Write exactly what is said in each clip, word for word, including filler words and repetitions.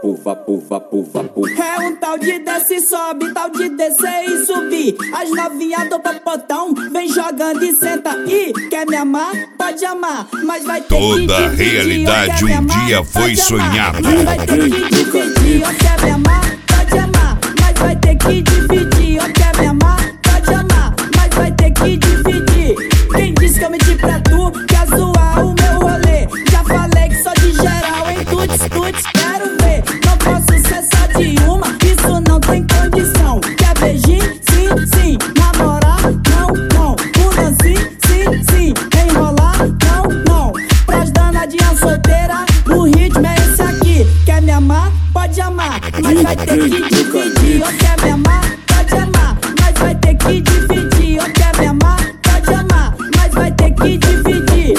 vapo, vapo, vapo, vapo. É um tal de desce e sobe, tal de descer e subir. As novinhas do popotão vem jogando e senta e quer me amar? Pode amar, mas vai ter Toda que dividir. realidade um dia foi sonhada. Mas vai ter que dividir. Ou quer me amar? Pode amar, mas vai ter que dividir. Ou quer me amar? Pode amar, mas vai ter que dividir. Quem disse que eu menti pra tu? Quer zoar o meu rolê? Já falei que sou de geral, em tuts, tuts, quero ver. Não posso ser só de uma, isso não tem condição. Quer beijinho? Sim, sim. Namorar? Não, não. Pula sim, sim, sim. Enrolar? Não, não. Pras danadinhas solteiras, o ritmo é esse aqui. Quer me amar? Pode amar, mas vai ter que dividir. Ou quer me amar? Pode amar, mas vai ter que dividir. Ou quer me amar? Pode amar, mas vai ter que dividir.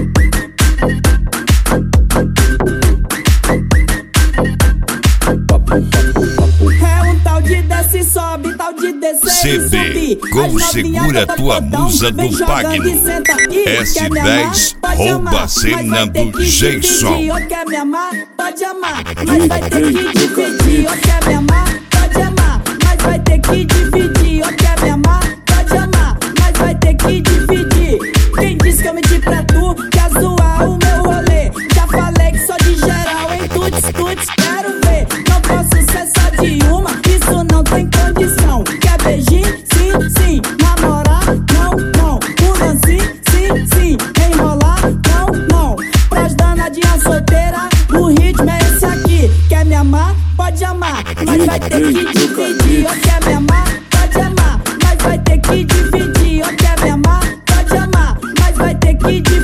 É um tal de desce e sobe, tal de descer C e D subir. Configura tua musa do Pagno. S dez rouba a cena do Jason. Ou quer me amar? Pode amar, mas vai ter que dividir. Ou quer me amar? Pode amar, mas vai ter que dividir. Ou quer me amar? Pode amar, mas vai ter que dividir. Quem disse que eu menti pra tu? Quer zoar o meu rolê? Já falei que sou de geral, em tuts, tuts, quero ver. Não posso ser só de uma, isso não tem condição. Quer beijinho? Sim, sim. Namorar? Não, não. Pula sim, sim, sim. Enrolar? Não, não. Pras danadinhas solteiras, o ritmo é esse aqui. Quer me amar? Pode amar, mas vai ter que dividir. Ou quer me amar? Pode amar, mas vai ter que dividir. Ou quer me amar? Pode amar, mas vai ter que dividir.